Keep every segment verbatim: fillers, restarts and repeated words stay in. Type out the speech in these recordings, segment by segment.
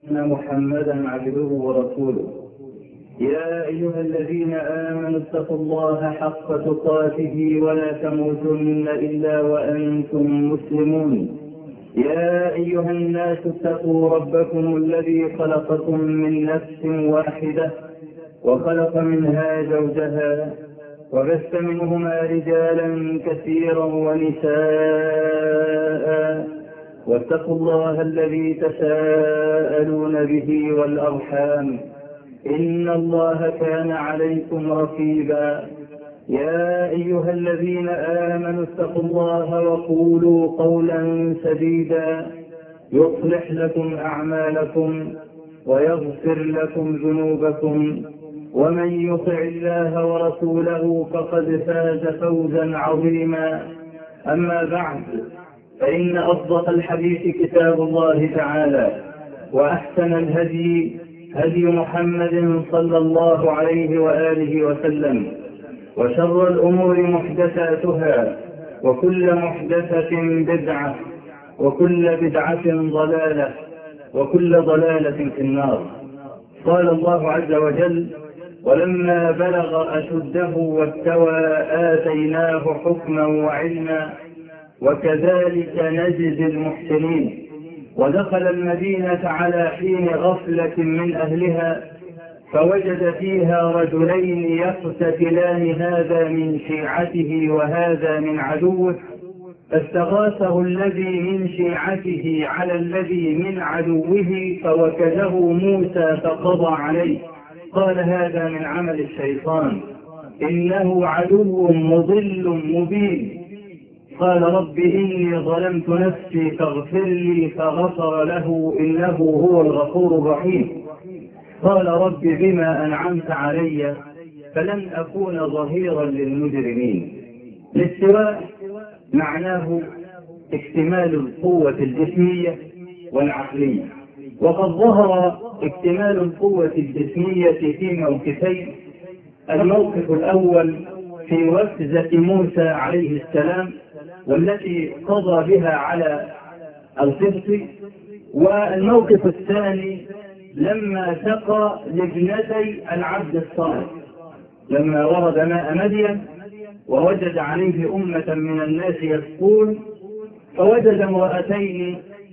أن محمدا عبده ورسوله. يا أيها الذين آمنوا اتقوا الله حق تقاته ولا تموتن إلا وأنتم مسلمون. يا أيها الناس اتقوا ربكم الذي خلقكم من نفس واحدة وخلق منها زوجها وبث منهما رجالا كثيرا ونساء، واتقوا الله الذي تساءلون به والأرحام إن الله كان عليكم رقيبا. يا أيها الذين آمنوا اتقوا الله وقولوا قولا سديدا يصلح لكم أعمالكم ويغفر لكم ذنوبكم، ومن يطع الله ورسوله فقد فاز فوزا عظيما. أما بعد، فإن أصدق الحديث كتاب الله تعالى، وأحسن الهدي هدي محمد صلى الله عليه وآله وسلم، وشر الأمور محدثاتها، وكل محدثة بدعة، وكل بدعة ضلالة، وكل ضلالة في النار. قال الله عز وجل: ولما بلغ أشده واستوى آتيناه حكما وعلما وكذلك نجزي المحسنين. ودخل المدينة على حين غفلة من أهلها فوجد فيها رجلين يقتتلان، هذا من شيعته وهذا من عدوه، فاستغاثه الذي من شيعته على الذي من عدوه فوكزه موسى فقضى عليه. قال: هذا من عمل الشيطان إنه عدو مضل مبين. قال: رب إني ظلمت نفسي فاغفر لي، فغفر له إنه هو الغفور الرحيم. قال: رب بما أنعمت علي فلن أكون ظهيرا للمجرمين. الاستواء معناه اكتمال القوة الجسمية والعقلية، وقد ظهر اكتمال القوة الجسمية في موقفين. الموقف الأول في وكزة موسى عليه السلام والتي قضى بها على القبط، والموقف الثاني لما سقى لابنتي العبد الصالح، لما ورد ماء مدين ووجد عليه أمة من الناس يسقون، فوجد امرأتين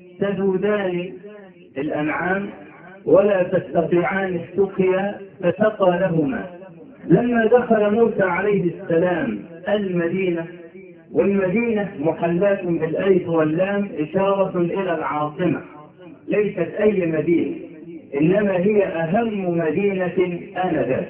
تذودان الأنعام ولا تستطيعان السقيا فسقى لهما. لما دخل موسى عليه السلام المدينة، والمدينة محلاة بالألف واللام إشارة إلى العاصمة، ليست أي مدينة إنما هي أهم مدينة آنذاك.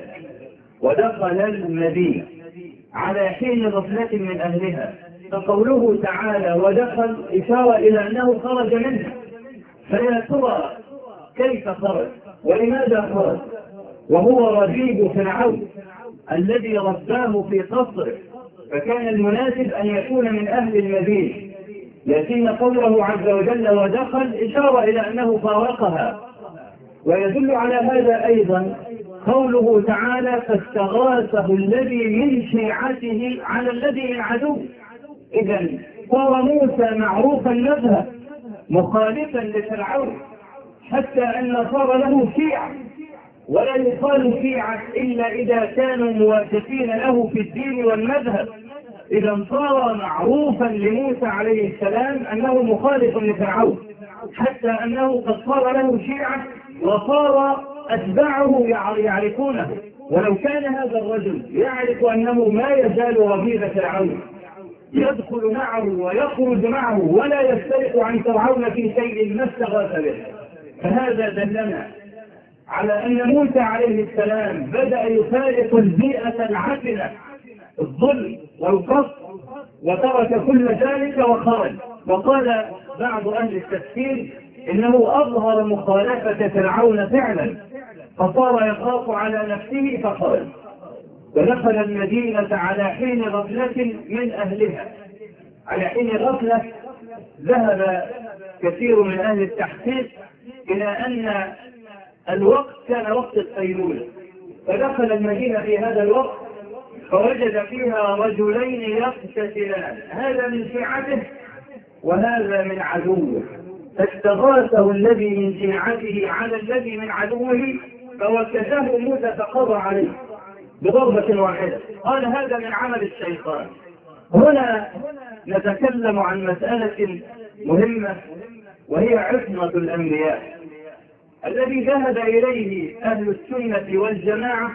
ودخل المدينة على حين غفلة من أهلها، فقوله تعالى ودخل إشارة إلى أنه خرج منها. فيا ترى كيف خرج ولماذا خرج وهو ربيب فرعون الذي رباه في قصره؟ فكان المناسب أن يكون من أهل المدينة، لكن قوله عز وجل ودخل إشارة إلى أنه فارقها. ويدل على هذا أيضا قوله تعالى فاستغاثه الذي من شيعته على الذي من عدو. إذا صار موسى معروف المذهب مخالفا لفرعون، حتى أن صار له شيعة، ولا يقال شيعة إلا إذا كانوا موافقين له في الدين والمذهب. إذا صار معروفا لموسى عليه السلام أنه مخالف لفرعون، حتى أنه قد صار له شيعة وصار أتباعه يعرفونه. ولو كان هذا الرجل يعرف أنه ما يزال ربيب فرعون يدخل معه ويخرج معه ولا يفترق عن فرعون في شيء ما استغاث به. فهذا دلنا على أن موسى عليه السلام بدأ يفارق البيئة العفنة الظلم والقصد وترك كل ذلك وخرج. وقال بعض أهل التفسير إنه أظهر مخالفة فرعون فعلا، فصار يخاف على نفسه فخرج. ودخل المدينة على حين غفلة من أهلها. على حين غفلة ذهب كثير من أهل التحقيق إلى أن الوقت كان وقت القيلولة، فدخل المدينة في هذا الوقت فوجد فيها رجلين يقتتلان، هذا من شيعته وهذا من عدوه. فاستغاثه الذي من شيعته على الذي من عدوه فوكزه موسى فقضى عليه بضربة واحدة. قال هذا من عمل الشيطان. هنا نتكلم عن مسألة مهمة وهي عصمة الأنبياء الذي ذهب إليه أهل السنة والجماعة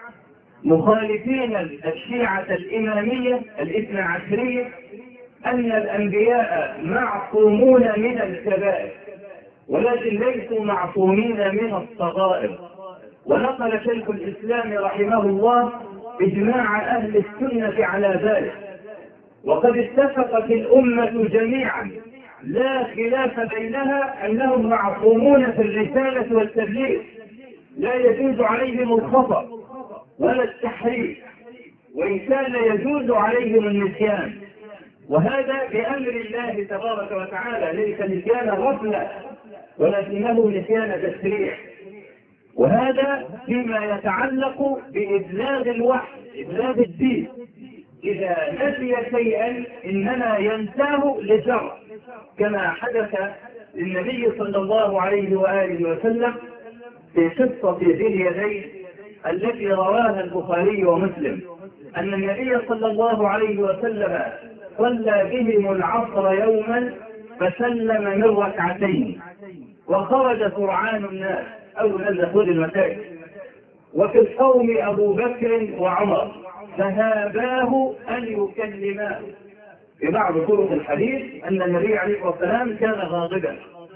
مخالفين الشيعة الإمامية الاثنى عشرية أن الأنبياء معصومون من الكبائر ولكن ليسوا معصومين من الصغائر. ونقل شيخ الإسلام رحمه الله إجماع أهل السنة على ذلك، وقد اتفقت الأمة جميعا لا خلاف بينها أنهم معصومون في الرسالة والتبليغ، لا يجوز عليهم الخطأ ولا التحريف، وإن كان يجوز عليهم النسيان، وهذا بأمر الله تبارك وتعالى، ليس نسيان غفلة ولكنه نسيان تشريع. وهذا فيما يتعلق بإبلاغ الوحي، إبلاغ الدين. إذا نسي شيئا إنما ينساه لشرع، كما حدث للنبي صلى الله عليه وآله وسلم في قصة ذي اليدين التي رواها البخاري ومسلم، أن النبي صلى الله عليه وسلم صلى بهم العصر يوما فسلم من ركعتين وخرج سرعان الناس أو دخول المساجد، وفي القوم أبو بكر وعمر فهاباه أن يكلماه. في بعض طرق الحديث أن النبي عليه الصلاة والسلام كان غاضبا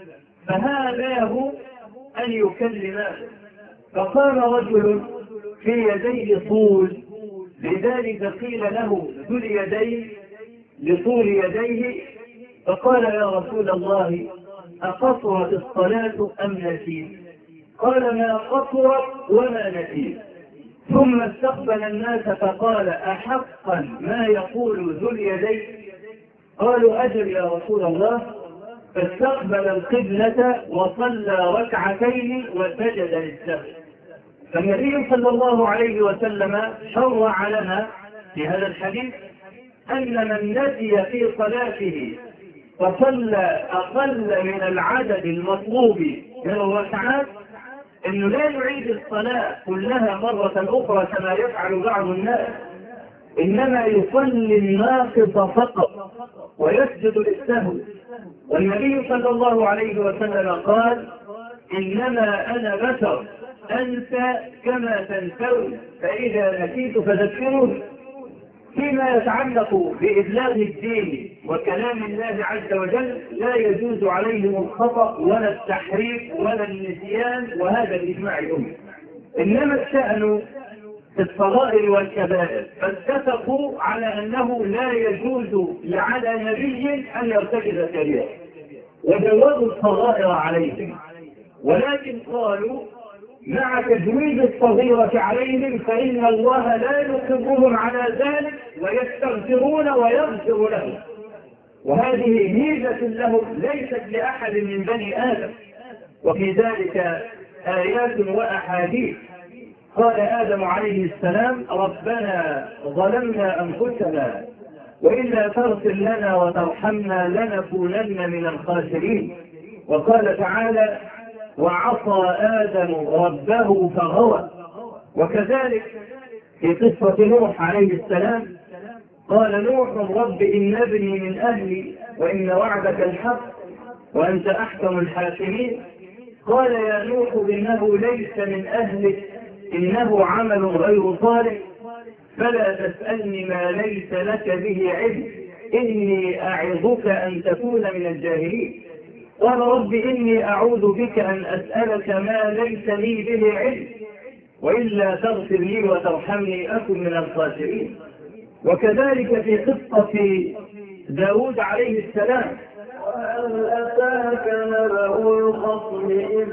فهاباه أن يكلماه، فقام رجل في يديه طول، لذلك قيل له ذو اليدين لطول يديه، فقال يا رسول الله أقصرت الصلاة أم نسيت؟ قال ما قصرت وما نسيت. ثم استقبل الناس فقال أحقا ما يقول ذو اليدين؟ قالوا أجل يا رسول الله. فاستقبل القبلة وصلى ركعتين وسجد للسهو. فالنبي صلى الله عليه وسلم شرع لنا في هذا الحديث أن من نسي في صلاته فصلى أقل من العدد المطلوب من الركعات أنه لا يعيد الصلاة كلها مرة أخرى كما يفعل بعض الناس، إنما يصلي الناقص فقط ويسجد للسهو. والنبي صلى الله عليه وسلم قال إنما أنا بشر أنسى كما تنسون فإذا نسيت فذكروني. فيما يتعلق بإبلاغ الدين وكلام الله عز وجل لا يجوز عليهم الخطأ ولا التحريف ولا النسيان، وهذا بإجماع الأمة. إنما الشأن في الصغائر والكبائر فاتفقوا على أنه لا يجوز على نبي أن يرتكب كبيرة وجوزوا الصغائر عليهم، ولكن قالوا مع تجويز الصغيرة عليهم فإن الله لا يقرهم على ذلك ويستغفرون ويغفر لهم، وهذه ميزة لهم ليست لأحد من بني آدم. وفي ذلك آيات وأحاديث. قال آدم عليه السلام ربنا ظلمنا أنفسنا وإلا تغفر لنا وترحمنا لنكونن من الخاسرين. وقال تعالى وعصى آدم ربه فغوى. وكذلك في قصة نوح عليه السلام قال نوح رب إن ابني من أهلي وإن وعدك الحق وأنت أحكم الحاكمين. قال يا نوح إنه ليس من أهلك إنه عمل غير صالح فلا تسألني ما ليس لك به علم إني أعظك أن تكون من الجاهلين. قال رب إني أعوذ بك أن أسألك ما ليس لي به علم وإلا تغفر لي وترحمني أكن من الخاسرين. وكذلك في قصة داود عليه السلام وهل أتاك نبأ الخصم إذ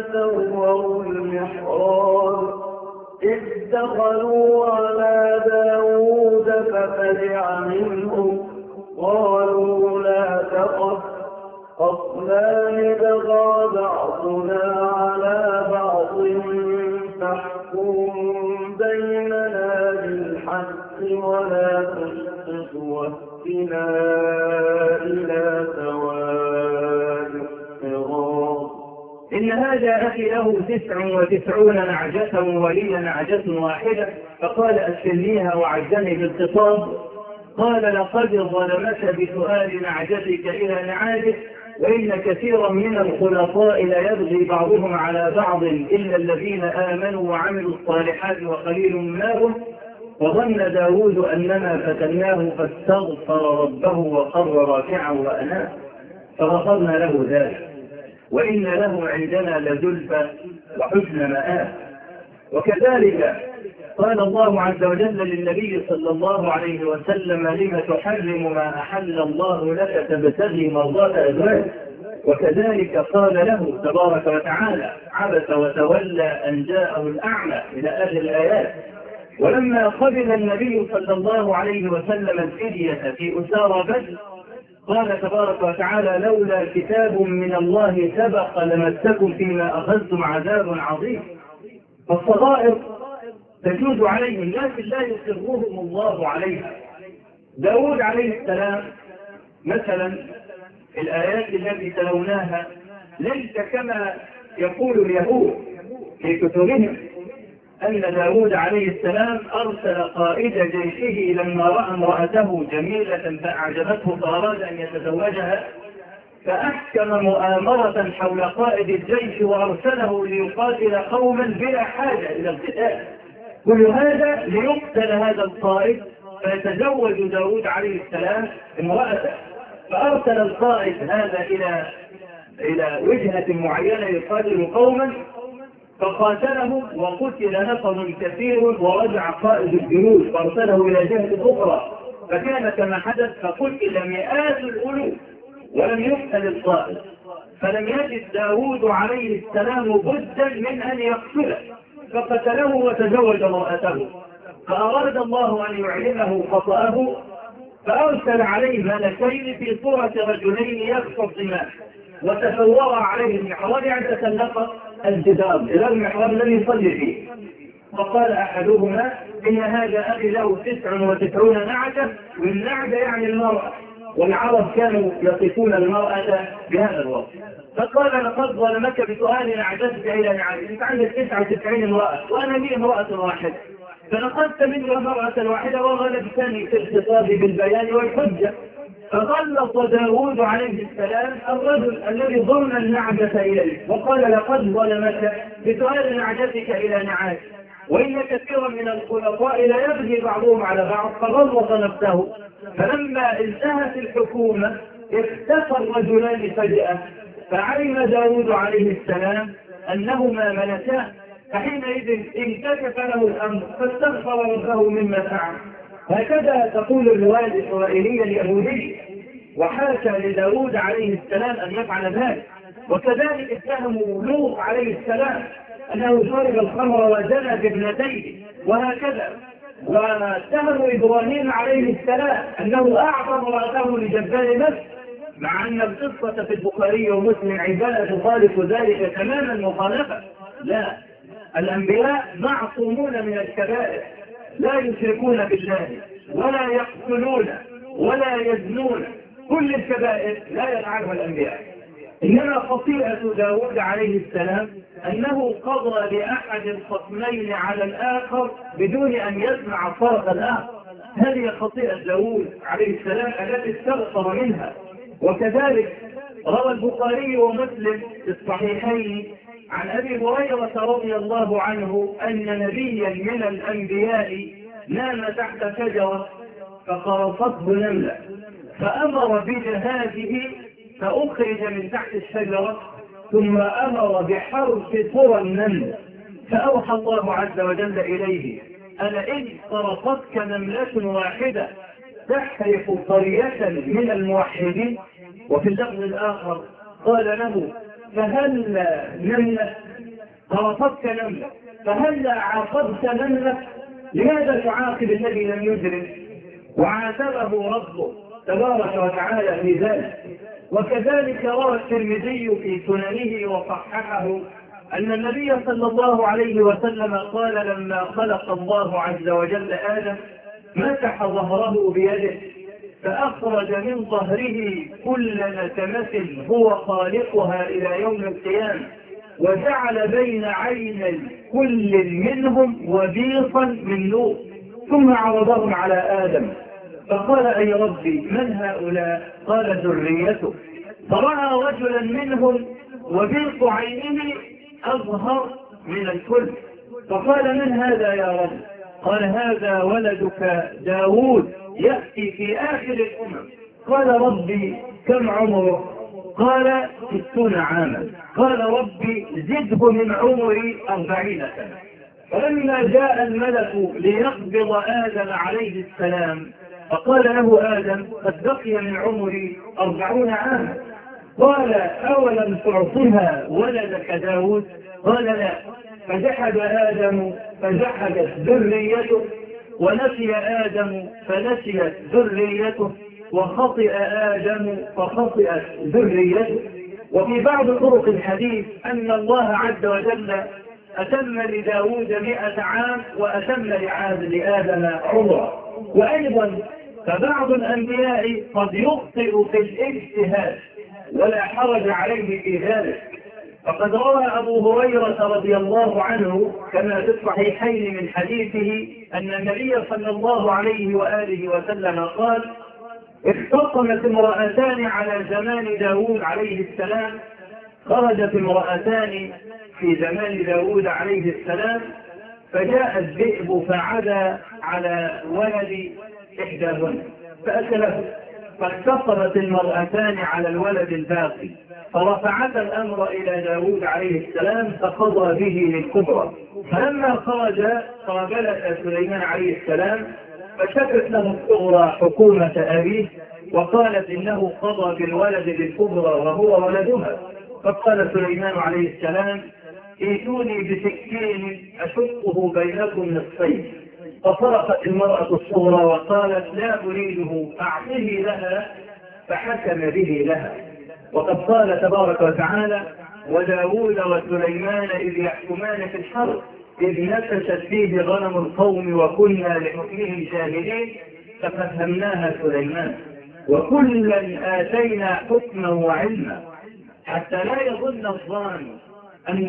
تسوروا المحراب إذ دخلوا على داود ففزع منهم قالوا لا تخف خصمان بغى بعضنا على بعض فاحكم بيننا بالحق ولا تشطط واهدنا إلى سواء هذا أخي له تسع وتسعون نعجة ولي نعجة واحدة، فقال أسلنيها وعزني بالخطاب. قال لقد ظلمك بسؤال نعجتك إلى نعاجه، وإن كثيرا من الخلطاء ليبغي بعضهم على بعض إلا الذين آمنوا وعملوا الصالحات وقليل ما هم. وظن داود أننا فتناه فاستغفر ربه وخر راكعا وأناب فغفرنا له ذلك، وإن له عندنا لزلفى وحسن مآب. وكذلك قال الله عز وجل للنبي صلى الله عليه وسلم لم تحرم ما أحل الله لك تبتغي مرضات أزواجك. وكذلك قال له تبارك وتعالى عبس وتولى أن جاءه الأعمى إلى آخر الآيات. ولما قبل النبي صلى الله عليه وسلم الفدية في أسارى بدر قال تبارك وتعالى لولا كتاب من الله سبق لمسكم فيما أخذتم عذاب عظيم. فالصغائر تجوز عليهم لكن لا يصرهم الله عليها. داود عليه السلام مثلا الآيات التي تلوناها ليس كما يقول اليهود في كتبهم أن داود عليه السلام أرسل قائد جيشه لما رأى امرأته جميلة فأعجبته فأراد أن يتزوجها فأحكم مؤامرة حول قائد الجيش وأرسله ليقاتل قوما بلا حاجة إلى القتال. كل هذا ليقتل هذا القائد فيتزوج داود عليه السلام امرأته. فأرسل القائد هذا إلى إلى وجهة معينة يقاتل قوما فقاتلهم وقتل نفر كثير ورجع قائد الجنود فارسله إلى جهة أخرى فكان كما حدث فقتل مئات الألوف ولم يقتل القائد. فلم يجد داود عليه السلام بدا من أن يقتله فقتله وتزوج امرأته. فأراد الله أن يعلمه خطأه فأرسل عليه ملكين في صورة رجلين يختصمان وتفورا عليه المحراب يعني تسلق الجدار إلى المحراب الذي يصلي فيه. فقال أحدهما إن هذا أخي له تسع وتسعون نعجة، والنعجة يعني المرأة، والعرب كانوا يصفون المرأة بهذا الوصف. فقال لقد ظلمك بسؤال نعجتك إلى نعجتك، أنت عندك تسعة وتسعين امرأة وأنا لي امرأة واحدة، فنقدت منه امرأة واحدة وغلبتني في الخطاب بالبيان والحجة. فغلط داود عليه السلام الرجل الذي ضمن النعجة إليه وقال لقد ظلمك بسؤال نعجتك إلى نعاج، وإن كثيرا من الخلطاء لا يبغي بعضهم على بعض فغلط نفسه. فلما انتهت الحكومة اختفى الرجلان فجأة فعلم داود عليه السلام أنهما ملكان، فحينئذ انكشف له الأمر فاستغفر ربه مما فعل. هكذا تقول الرواية الإسرائيلية اليهودية، وحاشا لداود عليه السلام أن يفعل ذلك. وكذلك اتهموا لوط عليه السلام أنه شرب الخمر وزنى بابنتيه وهكذا. واتهموا إبراهيم عليه السلام أنه أعطى امرأته لجبار مصر، مع أن القصة في البخاري ومسلم عبارة تخالف ذلك تماما مخالفة. لا، الأنبياء معصومون من الكبائر، لا يشركون بالله ولا يقتلون ولا يزنون، كل الكبائر لا يفعلها الأنبياء. إنما خطيئة داود عليه السلام أنه قضى لأحد الخصمين على الآخر بدون أن يسمع صرخ الآخر. هذه خطيئة داود عليه السلام التي استغفر منها. وكذلك روى البخاري ومسلم في الصحيحين عن أبي هريرة رضي الله عنه أن نبيا من الأنبياء نام تحت شجرة فقرصته نملة فأمر بجهازه فأخرج من تحت الشجرة ثم أمر بحرف قرى النمل فأوحى الله عز وجل إليه ألئن قرصتك نملة واحدة تحرق قرية من الموحدين. وفي اللفظ الآخر قال له فهل نملة قرصتك نملة فهل عاقبت نملة، لماذا تعاقب الذي لم يدرك؟ وعاتبه ربه تبارك وتعالى في ذلك. وكذلك روى الترمذي في سننه وصححه أن النبي صلى الله عليه وسلم قال لما خلق الله عز وجل آدم مسح ظهره بيده فأخرج من ظهره كل نتمة هو خالقها إلى يوم القيامة وجعل بين عيني كل منهم وبيصا من نور، ثم عرضهم على آدم فقال أي ربي من هؤلاء؟ قال ذريته. فرأى رجلا منهم وبيص عينه أظهر من الكل، فقال من هذا يا رب؟ قال هذا ولدك داود يأتي في آخر الأمم. قال ربي كم عمره؟ قال ستون عاما. قال ربي زده من عمري أربعين سنة. فلما جاء الملك ليقبض آدم عليه السلام فقال له آدم قد بقي من عمري أربعون عاما. قال أولم تعطها ولدك داود؟ قال لا. فجحد آدم فجحدت ذريته، ونسي آدم فنسيت ذريته، وخطئ آدم فخطئت ذريته. وفي بعض طرق الحديث أن الله عز وجل أتم لداود مئة عام وأتم لآدم عمره. وأيضا فبعض الأنبياء قد يخطئ في الاجتهاد ولا حرج عليه في ذلك. فقد روى أبو هريرة رضي الله عنه كما في الصحيحين من حديثه أن النبي صلى الله عليه وآله وسلم قال اختصمت امرأتان على زمان داود عليه السلام. خرجت امرأتان في زمان داود عليه السلام فجاء الذئب فعدى على ولد إحداهن فأكله، فاختصمت المرأتان على الولد الباقي، فرفعت الأمر إلى داود عليه السلام فقضى به للكبرى. فلما خرج قابلت سليمان عليه السلام فشكت له الصغرى حكومة أبيه وقالت إنه قضى بالولد للكبرى وهو ولدها. فقال سليمان عليه السلام ائتوني بسكين أشقه بينكم نصفين. فصرخت المرأة الصغرى وقالت لا أريده أعطه لها، فحكم به لها. وقد قال تبارك وتعالى وداود وسليمان إذ يحكمان في الحرب إذ نفشت فيه غنم القوم وكنا لحكمهم شاهدين ففهمناها سليمان وكلا آتينا حكما وعلما. حتى لا يظن الظان أن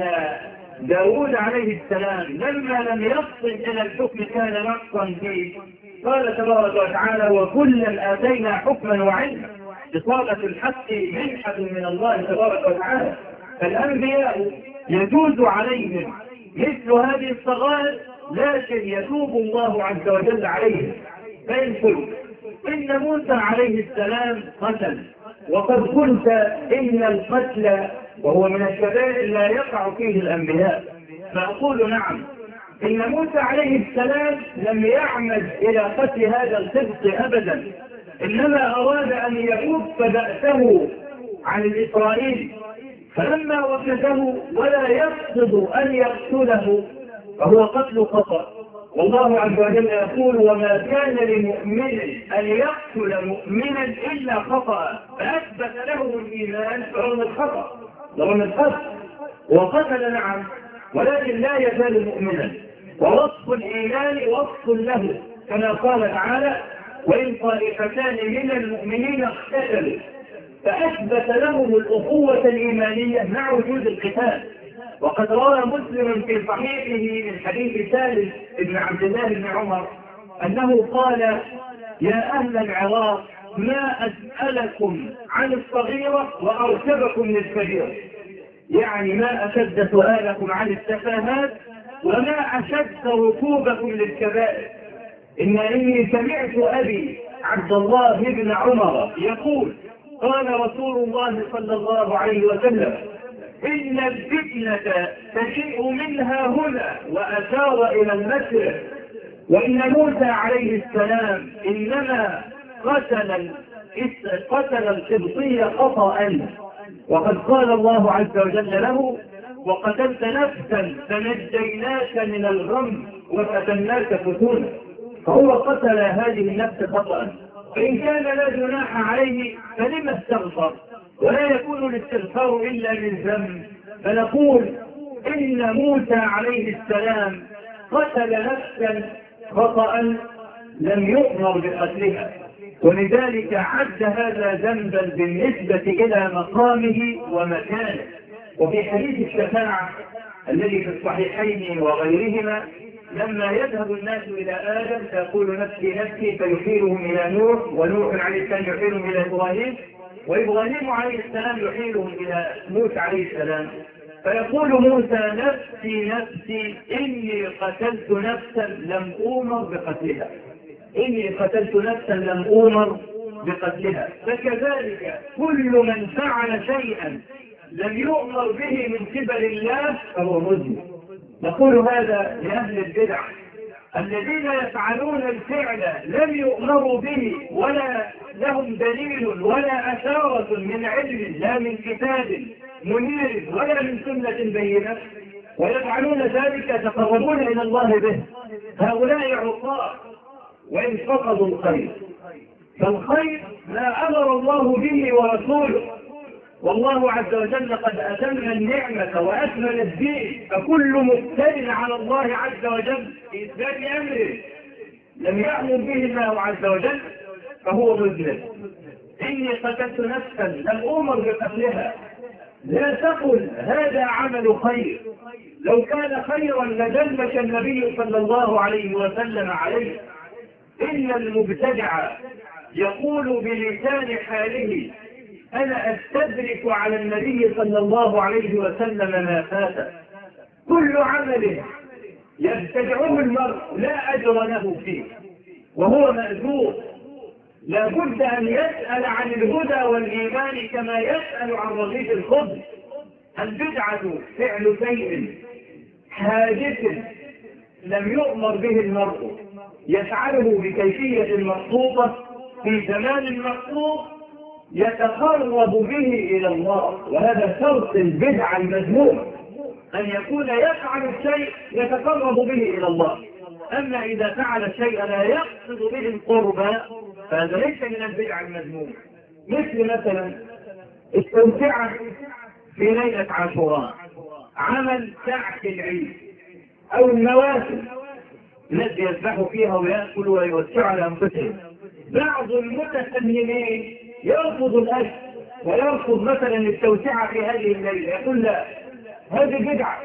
داود عليه السلام لما لم يصل إلى الحكم كان نقصا فيه. قال تبارك وتعالى وكلا آتينا حكما وعلما، إصابة الحق منحة من الله تبارك وتعالى. فالأنبياء يجوز عليهم مثل هذه الصغائر لكن يتوب الله عز وجل عليهم. فإن قلت إن موسى عليه السلام قتل، وقد قلت إن القتل وهو من الكبائر لا يقع فيه الأنبياء، فأقول نعم إن موسى عليه السلام لم يعمد إلى قتل هذا القبط أبدا، إنما أراد أن يكف بأسه عن الإسرائيلي، فلما وجده ولا يقصد أن يقتله فهو قتل خطأ. والله عز وجل يقول وما كان لمؤمن أن يقتل مؤمنا إلا خطأ، فأثبت له الإيمان رغم الخطأ رغم الخطأ وقتل نعم، ولكن لا يزال مؤمنا. ووصف الإيمان وصف له كما قال تعالى وإن طائفتان من المؤمنين اقتتلوا، فأثبت لهم الأخوة الإيمانية مع وجود القتال. وقد روى مسلم في صحيحه من حديث سالم بن عبد الله بن عمر أنه قال يا أهل العراق ما أسألكم عن الصغيرة وأركبكم للكبيرة، يعني ما أشد سؤالكم عن التفاهات وما أشد ركوبكم للكبائر. إن إني سمعت أبي عبد الله بن عمر يقول قال رسول الله صلى الله عليه وسلم إن الفتنة تشيء منها هنا، وأشار إلى المشرق، وإن موسى عليه السلام إنما قتل قتل القبطي خطأ، وقد قال الله عز وجل له وقتلت نفسا فنجيناك من الغم وفتناك فتونا، فهو قتل هذه النفس خطأ. فإن كان لا جناح عليه فلما استغفر؟ ولا يكون الاستغفار إلا للذنب. فنقول إن موسى عليه السلام قتل نفسا خطأ لم يؤمر بقتلها، ولذلك عد هذا ذنبا بالنسبة إلى مقامه ومكانه. وفي حديث الشفاعة الذي في الصحيحين وغيرهما لما يذهب الناس إلى آدم فيقول نفسي نفسي فيحيلهم إلى نوح، ونوح عليه السلام يحيلهم إلى إبراهيم، وإبراهيم عليه السلام يحيلهم إلى موسى عليه السلام، فيقول موسى نفسي نفسي إني قتلت نفسا لم أؤمر بقتلها، إني قتلت نفسا لم أؤمر بقتلها. فكذلك كل من فعل شيئا لم يؤمر به من قبل الله فهو مذنب. نقول هذا لأهل البدع الذين يفعلون الفعل لم يؤمروا به ولا لهم دليل ولا أشارة من علم، لا من كتاب منير ولا من سنة بينة، ويفعلون ذلك يتقربون إلى الله به. هؤلاء عصاة وإن فقدوا الخير، فالخير ما أمر الله به ورسوله، والله عز وجل قد أتم النعمة وأكمل الدين، فكل مقتدر على الله عز وجل في إثبات أمره لم يأمر به الله عز وجل فهو مذنب. إني قتلت نفسا لم أؤمر بقتلها، لا تقل هذا عمل خير، لو كان خيرا لدلك النبي صلى الله عليه وسلم عليه. إن المبتدع يقول بلسان حاله أنا أستدرك على النبي صلى الله عليه وسلم ما فات. كل عمل يبتدعه المرء لا أجر له فيه وهو مأجور، لا بد أن يسأل عن الهدى والإيمان كما يسأل عن رغيف الخبز. البدعة فعل شيء حادث لم يؤمر به المرء، يفعله بكيفية مخصوصة في زمان مخصوص يتقرب به إلى الله، وهذا شرط البدعة المذموم أن يكون يفعل الشيء يتقرب به إلى الله. أما إذا فعل الشيء لا يقصد به القربى فهذا ليس من البدعة المذمومة. مثل مثلا التوسعة في ليلة عاشوراء، عمل ساعة العيد أو المواسم الذي يذبحوا فيها ويأكلوا ويوسعوا على أنفسهم. بعض المتسننين يرفض الأجر ويرفض مثلا التوسعة في هذه الليلة، يقول لا هذه بدعة.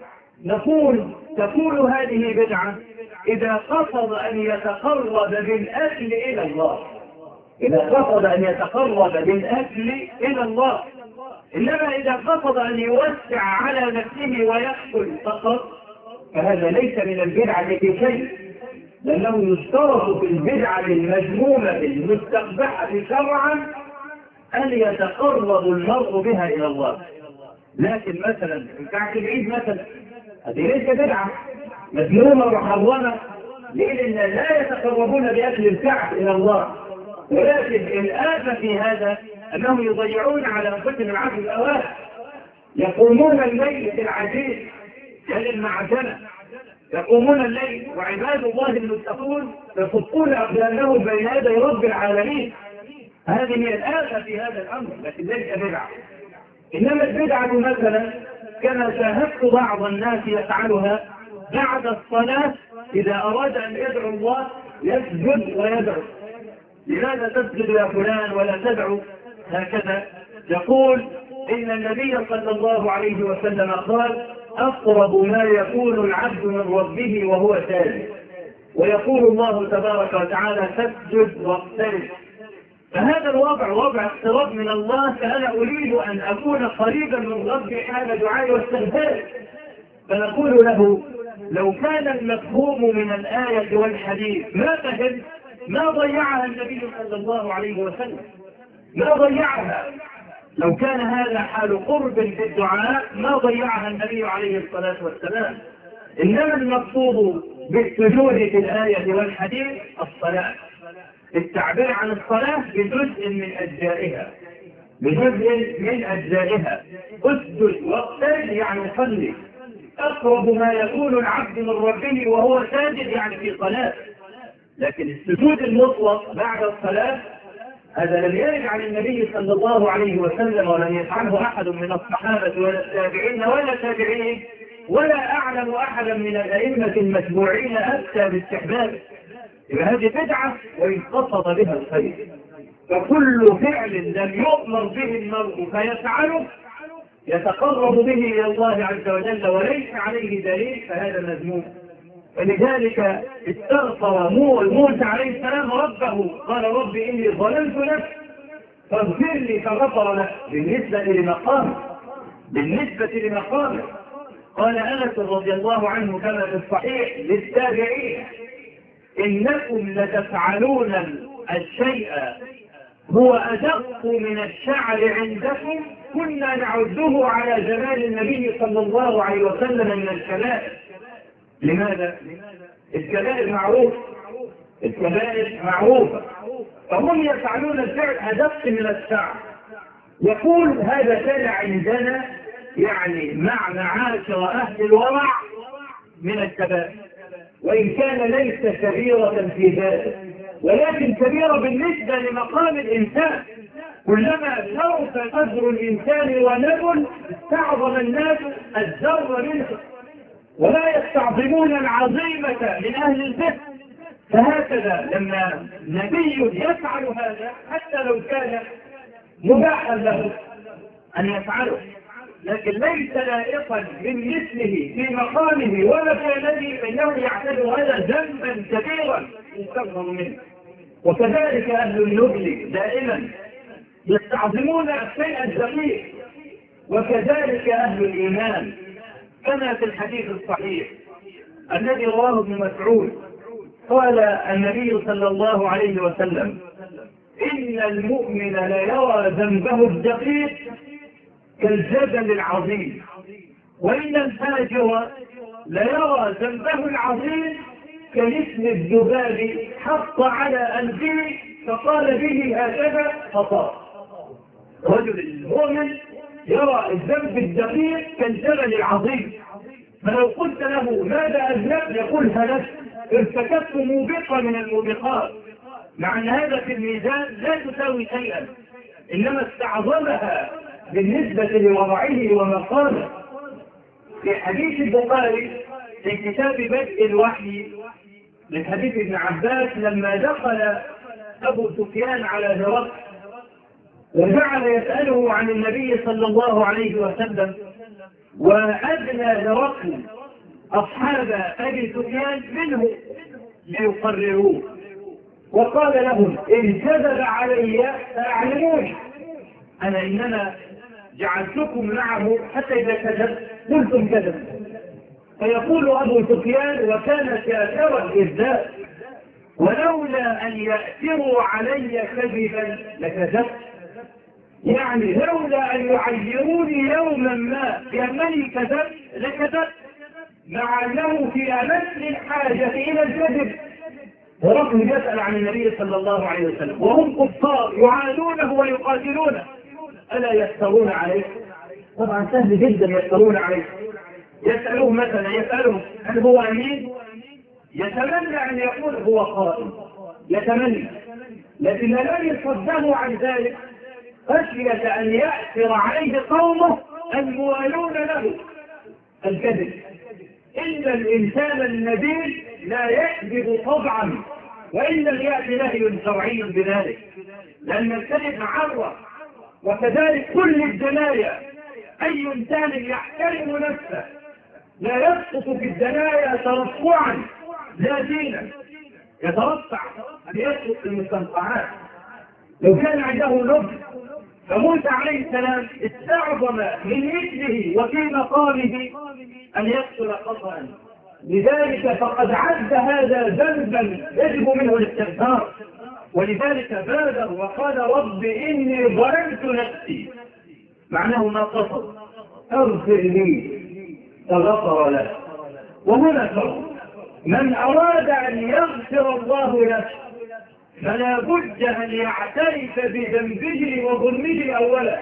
نقول تكون هذه بدعة إذا قصد أن يتقرب بالأكل إلى الله، إذا قصد أن يتقرب بالأكل إلى الله. إنما إذا قصد أن يوسع على نفسه ويأكل فقط فهذا ليس من البدعة في شيء، لأنه يشترط في البدعة المذمومة المستقبحة شرعا أن يتقرب المرء بها إلى الله. لكن مثلا ساعة العيد مثلا هذه ليس بدعة مذمومة محرمة، لأن لا يتقربون بأكل الكعب إلى الله، ولكن الآفة في هذا أنهم يضيعون على أنفسهم العشر الأوائل، يقومون الليل بالعجيز يعني المعجنة، يقومون الليل وعباد الله المتقون يصفون أقدامهم بين يدي رب العالمين. هذه هي الآفة في هذا الأمر، لكن ليس بدعة. إنما البدعة مثلا كما شاهدت بعض الناس يفعلها بعد الصلاة إذا أراد أن يدعو الله يسجد ويدعو. لماذا تسجد يا فلان ولا تدعو هكذا؟ يقول إن النبي صلى الله عليه وسلم قال أقرب ما يكون العبد من ربه وهو ساجد، ويقول الله تبارك وتعالى تسجد واقترب. فهذا الوضع وضع اقتراب من الله، فأنا أريد أن أكون قريبا من ربي حال دعائي واستغفاري. فنقول له لو كان المفهوم من الآية والحديث ما فهم ما ضيعها النبي صلى الله عليه وسلم، ما ضيعها. لو كان هذا حال قرب بالدعاء ما ضيعها النبي عليه الصلاة والسلام. إنما المقصود بالسجود في الآية والحديث الصلاة، التعبير عن الصلاة بجزء من أجزائها، بجزء من أجزائها. اسجد واقترب يعني صلي، أقرب ما يكون العبد من ربه وهو ساجد يعني في صلاة. لكن السجود المطلق بعد الصلاة هذا لم يرد عن النبي صلى الله عليه وسلم، ولم يفعله أحد من الصحابة ولا التابعين ولا التابعين، ولا أعلم أحدا من الأئمة المتبوعين أفتى باستحبابه. إذا هذه بدعة وإن قصد بها الخير. فكل فعل لم يؤمر به المرء فيفعله يتقرب به إلى الله عز وجل وليس عليه دليل فهذا مذموم. ولذلك استغفر موسى عليه السلام ربه، قال رب إني ظلمت نفسي فاغفر لي فغفر له. بالنسبة لمقامه بالنسبة لمقامه قال أنس رضي الله عنه كما في الصحيح للتابعين إنكم لتفعلون الشيء هو أدق من الشعر عندكم كنا نعده على جمال النبي صلى الله عليه وسلم من الكبائر. لماذا؟ الكبائر معروفة الكبائر معروفة فهم يفعلون الفعل أدق من الشعر. يقول هذا كان عندنا يعني مع معاشر أهل الورع من الكبائر، وإن كان ليس كبيرة في ذاته ولكن كبيرة بالنسبة لمقام الإنسان. كلما شرف قدر الإنسان ونبل استعظم الناس الذر منه ولا يستعظمون العظيمة من أهل البيت. فهكذا لما نبي يفعل هذا حتى لو كان مباحا له أن يفعله لكن ليس لائقا من مثله في مقامه ولا في الذي فإنه يعتبر هذا ذنبا كبيرا يستغفر منه. وكذلك أهل النبل دائما يستعظمون الشيء الدقيق، وكذلك أهل الإيمان كما في الحديث الصحيح الذي رواه ابن مسعود قال النبي صلى الله عليه وسلم إن المؤمن لا يرى ذنبه الدقيق كالجبل العظيم وإن الفاجر لا يرى ذنبه العظيم كمثل الذباب حط على أنفه فقال به هكذا فطار. رجل المؤمن يرى الذنب الدقيق كالجبل العظيم، فلو قلت له ماذا أذنب يقول هلكت ارتكبت موبقة من الموبقات، مع أن هذا في الميزان لا تساوي شيئا إنما استعظمها بالنسبة لوضعه ومقامه. في حديث البخاري في كتاب بدء الوحي من حديث ابن عباس لما دخل أبو سفيان على هرقل وجعل يسأله عن النبي صلى الله عليه وسلم وأدنى هرقل أصحاب أبي سفيان منه ليقرروه وقال لهم إن كذب علي فأعلموني أنا إنما جعلتكم معه حتى إذا كذب قلتم كذب. فيقول أبو سفيان وكان كافرا إذ ولولا أن يأثروا علي كذبا لكذبت، يعني لولا أن يعيروني يوما ما بأنني كذبت لكذبت، مع أنه في أمس الحاجة إلى الكذب. ورقم يسأل عن النبي صلى الله عليه وسلم وهم كفار يعادونه ويقاتلونه ألا يفترون عليه؟ طبعا سهل جدا يفترون عليه. يسألوه مثلا يسألهم هل هو أمين؟ يتمنى أن يقول هو قائم يتمنى، لكن لم يصده عن ذلك خشية أن يأثر عليه قومه الموالون له الكذب. إن الإنسان النبيل لا يكذب طبعا وإن لم يأتي نهي شرعي بذلك، لأن الكذب عروة. وكذلك كل الدنايا أي إنسان يحترم نفسه لا يسقط في الدنايا ترفعا لا دينا يترفع أن يسقط في المستنقعات. لو كان عنده نبل فموسى عليه السلام استعظم من مثله وفي مقامه أن يقتل قطعا، لذلك فقد عد هذا ذنبا يجب منه الاستغفار. ولذلك بادر وقال رب إني ظلمت نفسي، معناه ما قصد اغفر لي فغفر له. وهنا فرق، من أراد أن يغفر الله له فلا بد أن يعترف بذنبه وظلمه أولا.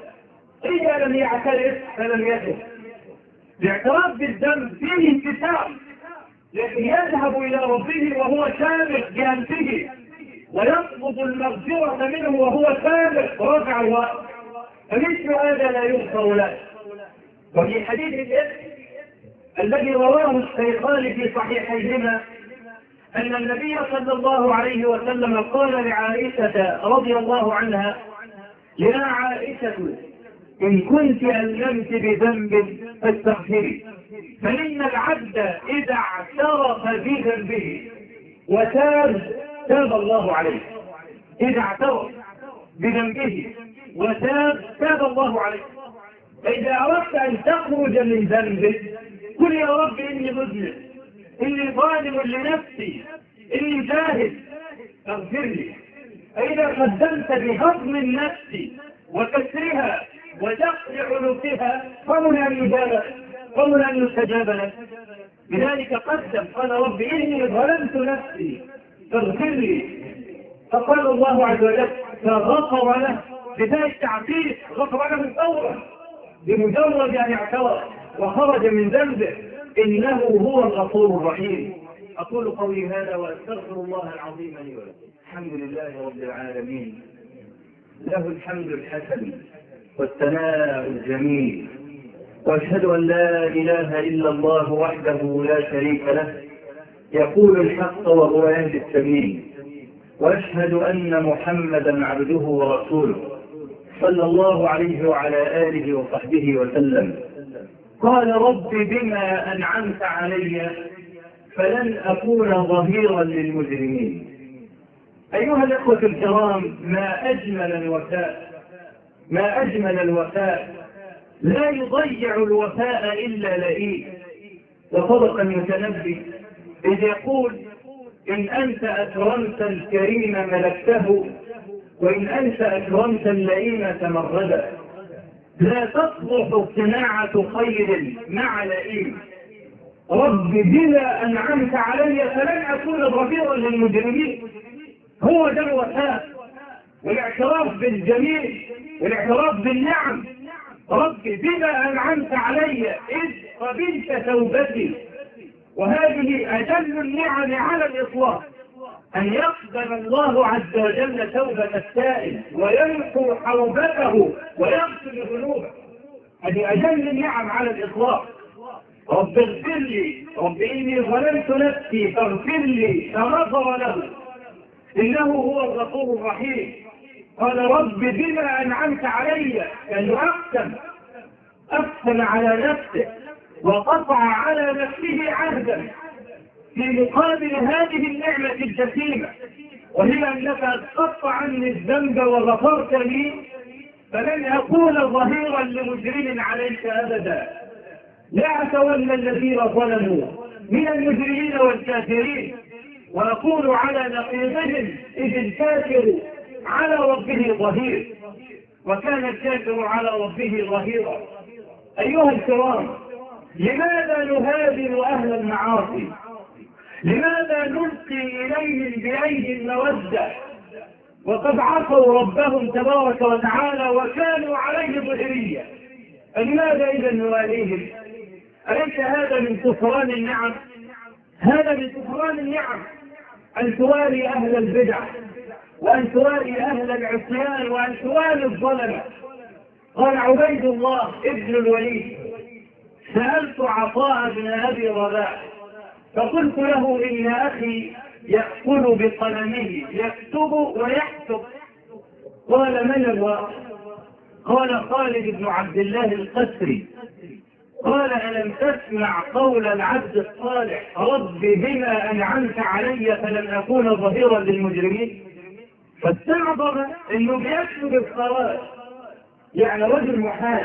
إذا لم يعترف فلم يتب. الاعتراف بالذنب فيه انكسار، لكن يذهب إلى ربه وهو شامخ بأنفه ويطلب المغفرة منه وهو شامخ رافع الوقت، فمثل هذا لا يغفر له. وفي حديث الإثم الذي رواه الشيخان في صحيحيهما أن النبي صلى الله عليه وسلم قال لعائشة رضي الله عنها يا عائشة إن كنت ألمت بذنب فاستغفري، فإن العبد إذا اعترف بذنبه وتاب تاب الله عليه. إذا اعترف بذنبه وتاب تاب الله عليه. فإذا أردت أن تخرج من ذنبك قل يا رب إني مذنب، إني ظالم لنفسي، إني جاهل، اغفر لي. فإذا قدمت بهضم النفس وكسرها وجقر عنقها قبل أن يجاب قبل أن يستجاب لك. لذلك قدم قال رب إني ظلمت نفسي فاغفر لي، فقال الله عز وجل فغفر له. بذلك تعطيل غفر له فورا بمجرد أن اعترف وخرج من ذنبه، إنه هو الغفور الرحيم. أقول قولي هذا وأستغفر الله العظيم لي ولكم. الحمد لله رب العالمين، له الحمد الحسن والثناء الجميل، وأشهد أن لا إله إلا الله وحده لا شريك له يقول الحق وهو يهدي السبيل، وأشهد أن محمدا عبده ورسوله صلى الله عليه وعلى آله وصحبه وسلم. قال رب بما أنعمت علي فلن أكون ظهيرا للمجرمين. أيها الأخوة الكرام، ما أجمل الوفاء، ما أجمل الوفاء، لا يضيع الوفاء إلا لئيم. وصدق المتنبي إذ يقول إن أنت أكرمت الكريم ملكته، وإن أنت أكرمت اللئيم تمردا. لا تصلح صناعة خير مع لئيم. رب بما أنعمت علي فلن أكون ظهيرا للمجرمين. هو ده الوفاء والاعتراف بالجميل والاعتراف بالنعم. رب بما أنعمت علي إذ قبلت توبتي. وهذه أجل النعم على الإطلاق، أن يقبل الله عز وجل توبة السائل ويمحو حوبته ويغفر ذنوبه. هذه أجل النعم على الإطلاق. رب اغفر لي، رب إني ظلمت نفسي فاغفر لي، فغفر له إنه هو الغفور الرحيم. قال رب بما أنعمت علي، أن أقسم أقسم على نفسه وقطع على نفسه عهدا في مقابل هذه النعمة الجسيمة، وهي أنك أسقطت عني الذنب وغفرت لي، فلن أكون ظهيرا لمجرم عليك أبدا. لا أتولى الذين ظلموا من المجرمين والكافرين، وأكون على نقيضهم إذ الكافر على ربه ظهير، وكان الكافر على ربه ظهيرا. أيها الكرام، لماذا نهادن أهل المعاصي؟ لماذا نلقي إليهم بأيدي المودة وقد عصوا ربهم تبارك وتعالى وكانوا عليه ظهرية؟ لماذا إذا نواليهم؟ أليس هذا من كفران النعم؟ هذا من كفران النعم، أن توالي أهل البدع، وأن توالي أهل العصيان، وأن توالي الظلمة. قال عبيد الله ابن الوليد سألت عطاء بن أبي رباح فقلت له إن أخي يأكل بقلمه يكتب ويحسب. قال من الواقع؟ قال خالد بن عبد الله القسري. قال ألم تسمع قول العبد الصالح رب بما أنعمت علي فلن أكون ظهيرا للمجرمين؟ فاستعظم أنه بيكتب الخراج، يعني رجل محال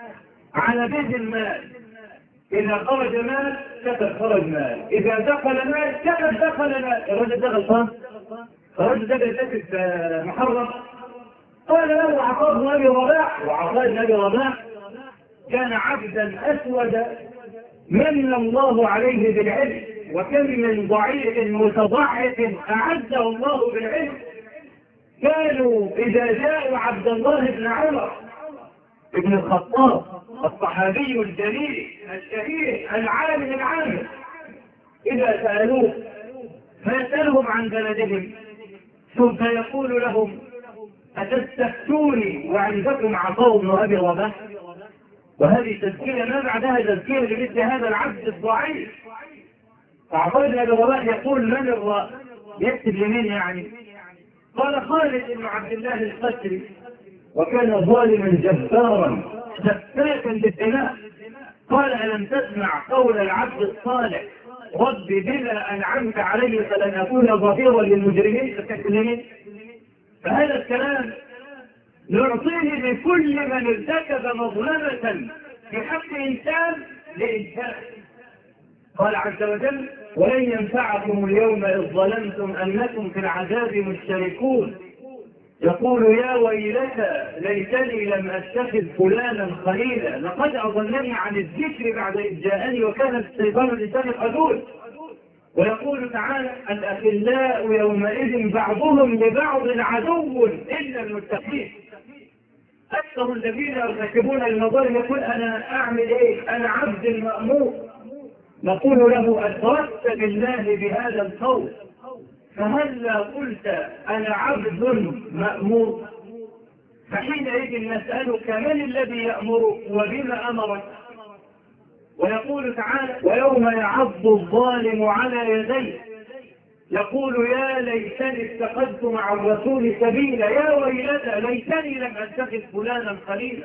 على بيت المال، إذا خرج مال كتب خرج مال، إذا دخل مال كتب دخل مال. الرجل ده غلطان؟ الرجل ده بيكتب محرم؟ قال له عطاء بن أبي رباح، وعطاء بن أبي رباح كان عبدا أسود من الله عليه بالعلم، وكم من ضعيف متضعف أعزه الله بالعلم. كانوا إذا جاءوا عبد الله بن عمر ابن الخطاب الصحابي الجليل الشهير العالم العامل، إذا سألوه فيسألهم عن بلدهم ثم يقول لهم أتستفتوني وعندكم عطاء بن أبي رباح؟ وهذه تزكية ما بعدها تزكية لمثل هذا العبد الضعيف. فعطاء بن أبي رباح يقول من الراء؟ يكتب لمين يعني؟ قال خالد بن عبد الله القسري وكان ظالما جبارا سفاكا بالدماء. قال ألم تسمع قول العبد الصالح رب بما أنعمت علي فلن أكون ظهيرا للمجرمين فكلمين. فهذا الكلام نعطيه لكل من ارتكب مظلمة في حق إنسان لإنسان. قال عز وجل ولن ينفعكم اليوم إذ ظلمتم أنكم في العذاب مشتركون يقول يا ويلتى ليتني لم أتخذ فلانا خليلا لقد أضلني عن الذكر بعد إذ جاءني وكان الشيطان لسان خذول. ويقول تعالى الأخلاء يومئذ بعضهم لبعض عدو إلا المتقين. أكثر الذين يرتكبون المظالم يقول أنا أعمل إيه؟ أنا عبد مأمور. نقول له أدركت بالله بهذا القول فهلا قلت أنا عبد مأمور؟ فحينئذ نسألك من الذي يأمرك وبما أمرك؟ ويقول تعالى ويوم يعض الظالم على يديه يقول يا ليتني اتخذت مع الرسول سبيلا يا ويلتى ليتني لم أتخذ فلانا خليلا.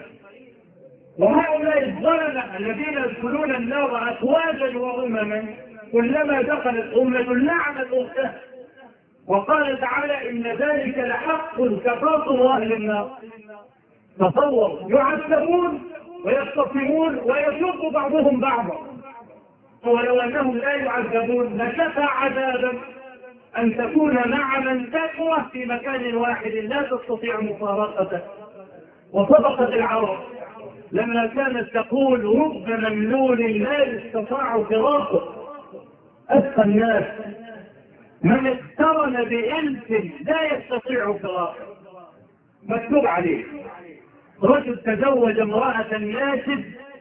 وهؤلاء الظلمة الذين يدخلون النار أفواجا وأمما كلما دخلت أمة لعنت أختها. وقال تعالى إن ذلك لحق تقاطر أهل النار. تصور يعذبون ويختصمون ويشق بعضهم بعضا. ولو أنهم لا يعذبون لكفى عذابا أن تكون مع من تقوى في مكان واحد لا تستطيع مفارقته. وصدقت العرب لما كانت تقول رب مملول لا يستطاع فراقه. أتقى الناس من اقترن بإلف لا يستطيع فراقه. مكتوب عليه رجل تزوج امرأة ناسب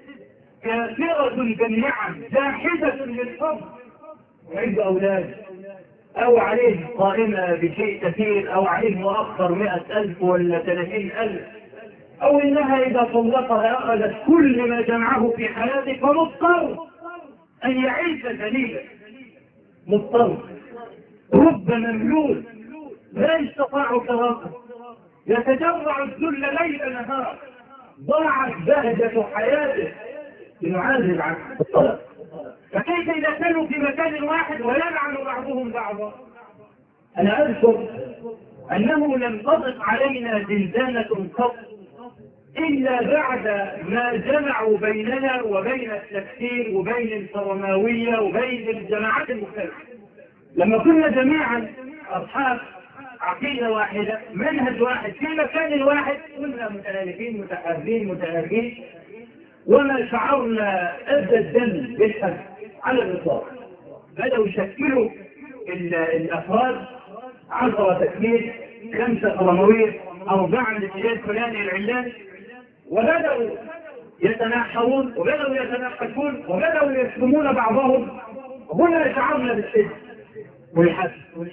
كافرة بالنعم جاحدة للفضل وعنده أولاد أو عليه قائمة بشيء كثير أو عليه مؤخر مئة ألف ولا ثلاثين ألف أو إنها إذا طلقها أخذت كل ما جمعه في حياته فمضطر أن يعيش ذليلا. مضطر رب مملول لا يستطاع فراقه يتجرع الذل ليل نهار ضاعت بهجة حياته لنعازل عن الطلب. فكيف إذا كانوا في مكان واحد ويلعن بعضهم بعضا؟ أنا أذكر أنه لم تضق علينا زنزانة قط إلا بعد ما جمعوا بيننا وبين التفسير وبين الفرماوية وبين الجماعات المختلفة. لما كنا جميعا أصحاب عقيدة واحدة منهج واحد في مكان واحد كنا متآلفين متحابين متآلفين وما شعرنا أدى الدم بالحد على الإطلاق. بدأوا يشكلوا الأفراد عشرة تكميل خمسة فرموية أربعة من الاتجاه الفلاني العلاني وبدأوا يتناحرون وبدأوا يتناقشون وبدأوا يشتمون بعضهم. هنا شعرنا بالسجن والحد.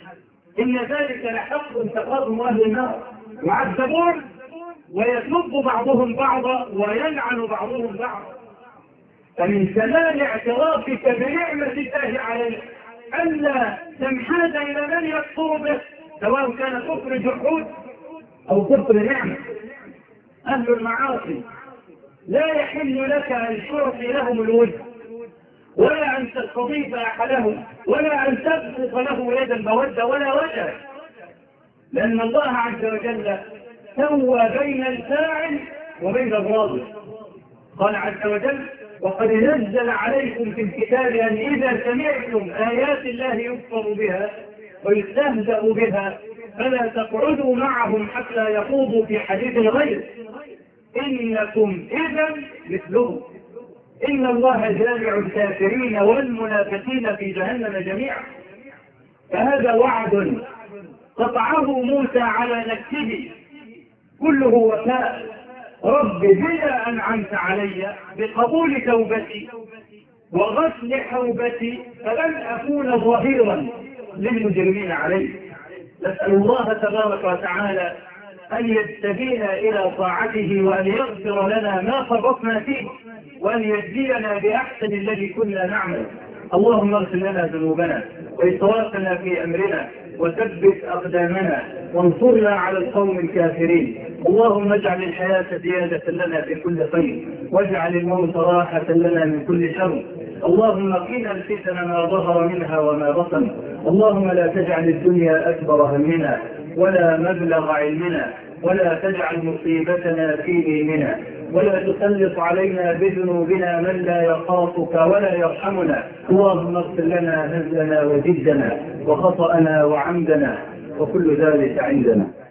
إن ذلك لحق تقاضم أهل النار يعذبون ويسب بعضهم بعضا ويلعن بعضهم بعضا. فمن كمال اعترافك بنعمة الله عليك ألا تنحاز إلى من يكفر به سواء كان كفر جحود أو كفر نعمة. أهل المعاصي لا يحل لك أن تعطي لهم الوجه ولا أن تستضيف أحدهم ولا أن تبسط له يد المودة ولا وجه، لأن الله عز وجل سوى بين الفاعل وبين الراضي. قال عز وجل وقد نزل عليكم في الكتاب أن إذا سمعتم آيات الله يكفر بها ويستهزأ بها فلا تقعدوا معهم حتى يخوضوا في حديث غيره إنكم إذا مثلهم إن الله جامع الكافرين والمنافقين في جهنم جميعا. فهذا وعد قطعه موسى على نفسه كله وفاء. رب بما أنعمت علي بقبول توبتي وغسل حوبتي فلن أكون ظهيرا للمجرمين عليه. نسأل الله تبارك وتعالى أن يستبينا إلى طاعته وأن يغفر لنا ما فرطنا فيه وأن يجزينا بأحسن الذي كنا نعمل. اللهم اغفر لنا ذنوبنا وإسرافنا في أمرنا وثبت أقدامنا وانصرنا على القوم الكافرين. اللهم اجعل الحياة زيادة لنا في كل خير، واجعل الموت راحة لنا من كل شر. اللهم قنا الفتن ما ظهر منها وما بطن. اللهم لا تجعل الدنيا أكبر همنا ولا مبلغ علمنا، ولا تجعل مصيبتنا في ديننا، ولا تسلط علينا بذنوبنا من لا يخافك ولا يرحمنا. اللهم اغفر لنا هزلنا وجدنا وخطأنا وعمدنا، وكل ذلك عندنا.